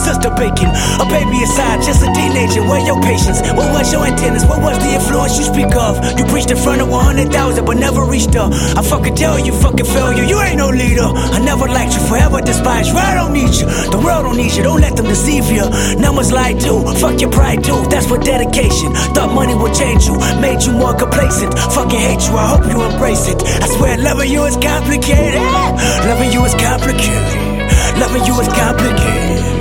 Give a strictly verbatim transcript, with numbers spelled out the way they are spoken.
sister baking. A baby aside, just a teenager. Where your patience? What was your antennas? What was the influence you speak of? You preached in front of one hundred thousand, but never reached up. I fucking tell you, fucking failure. You ain't no leader. I never liked you, forever despised you. I don't need you. The world don't need you. Don't let them deceive you. Numbers lie too. Fuck your pride too. That's what dedication. Thought money would change you, made you more complacent. Fucking hate you. I hope you embrace it. I swear, loving you is complicated. Loving you is complicated. Loving you is complicated.